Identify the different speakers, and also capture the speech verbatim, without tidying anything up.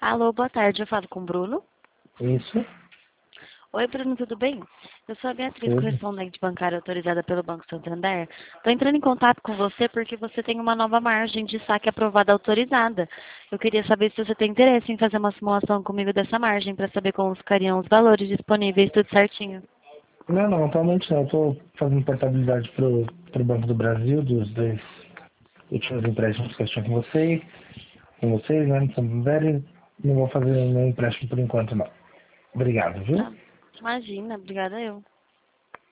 Speaker 1: Alô, boa tarde. Eu falo com o Bruno.
Speaker 2: Isso,
Speaker 1: Oi, Bruno, tudo bem? Eu sou a Beatriz,
Speaker 2: tudo.
Speaker 1: correspondente bancária autorizada pelo Banco Santander. Estou entrando em contato com você porque você tem uma nova margem de saque aprovada autorizada. Eu queria saber se você tem interesse em fazer uma simulação comigo dessa margem para saber como ficariam os valores disponíveis, tudo certinho.
Speaker 2: Não, não, atualmente não. Estou fazendo portabilidade pro, pro Banco do Brasil, dos dois últimos empréstimos que eu tinha com vocês, com vocês, né, no Santander. Não vou fazer nenhum empréstimo por enquanto, não. Obrigado, viu?
Speaker 1: Ah, imagina, obrigada eu.